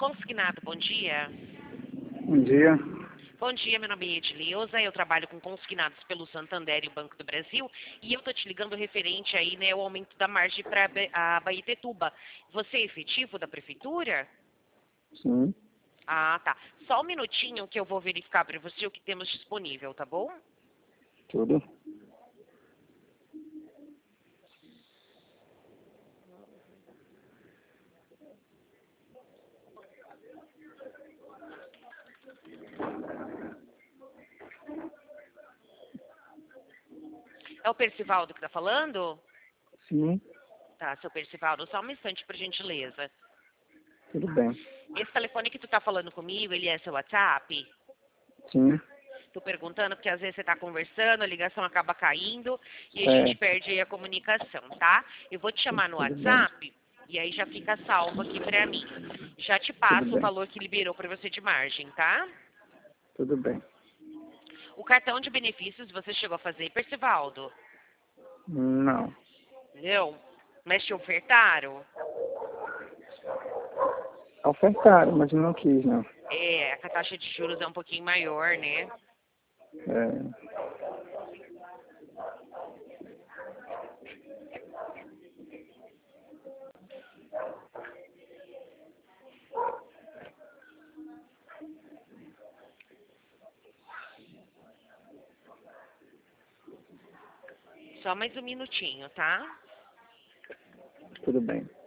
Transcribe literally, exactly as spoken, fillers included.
Consignado, bom dia. Bom dia. Bom dia, meu nome é Edileuza, eu trabalho com consignados pelo Santander e o Banco do Brasil, e eu tô te ligando referente aí, né, ao aumento da margem para a Baetetuba. Você é efetivo da prefeitura? Sim, Ah, tá. Só um minutinho que eu vou verificar para você o que temos disponível, tá bom? tudo. É o Percivaldo que tá falando? Sim, Tá, seu Percivaldo, só um instante, por gentileza. tudo bem. Esse telefone que tu tá falando comigo, ele é seu WhatsApp? Sim, Tô perguntando porque às vezes você tá conversando, a ligação acaba caindo e a gente certo. perde aí a comunicação, tá? Eu vou te chamar no Tudo bem. WhatsApp e aí já fica salvo aqui pra mim. Já te Tudo passo o bem. valor que liberou pra você de margem, tá? Tudo bem. O cartão de benefícios você chegou a fazer, Percivaldo? Não. Não? Mas te ofertaram? Ofertaram, mas não quis, não. É, a taxa de juros é um pouquinho maior, né? É, Só mais um minutinho, tá? tudo bem.